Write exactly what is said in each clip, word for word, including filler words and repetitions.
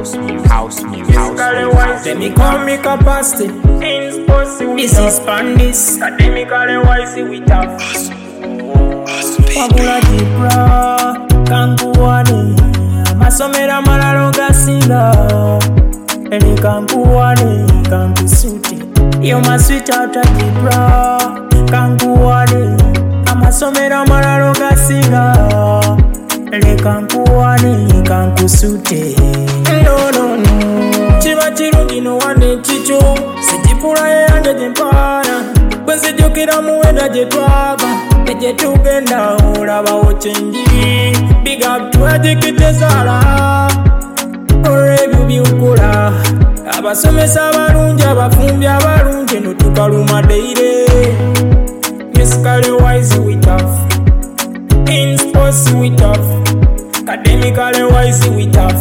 house music, house music, house Let me call me capacity. This is Spanish. Academically wise we tough. Wabula jibra kankuwane amasomera malalo gasinga eni kankuwane kankusuti yo maswita atajibra kankuwane amasomera malalo gasinga eni kankuwane kankusute no no no chiba chirungi no wane chicho sijipula yange jempana kwenzijukira muwenda jetwaga eje tugenda olabawo kyendi big up twajikitezala olw'ebyo by'okola abasomesa abalungi abafumbi abalungi no tukaluma deire musically wise we tough in sports we tough academically wise we tough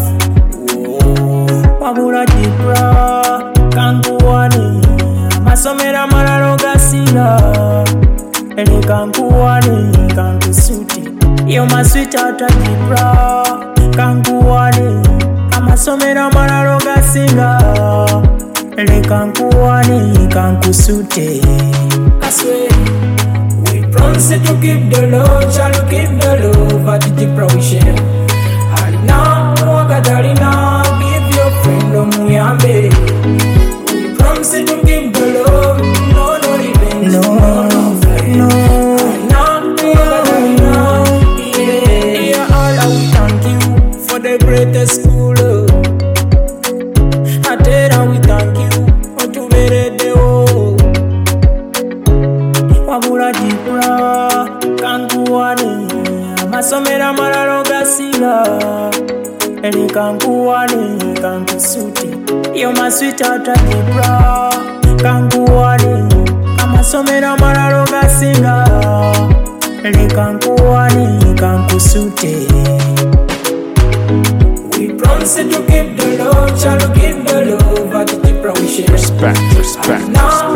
wabula jibra kankuwane amasomera malalo gasinga eni kankuwane kankusuti yo maswita atajibra kankuwane amasomera malalo gasinga eni kankuwane kankusute I swear we promise to keep the love, shall keep the love at the provision. Alina wakatalina give your friend omuyambe. We promise to keep the love, no no revenge, no no no friend. No. The greatest school Atera we thank you Otubere deo Wabula jibra kankuwane amasomera malalo gasinga eni kankuwane kankusuti yo maswita atajibra kankuwane amasomera malalo gasinga eni kankuwane kankusute we promise to keep the love, shall keep the love at the provision. Respect, respect. Now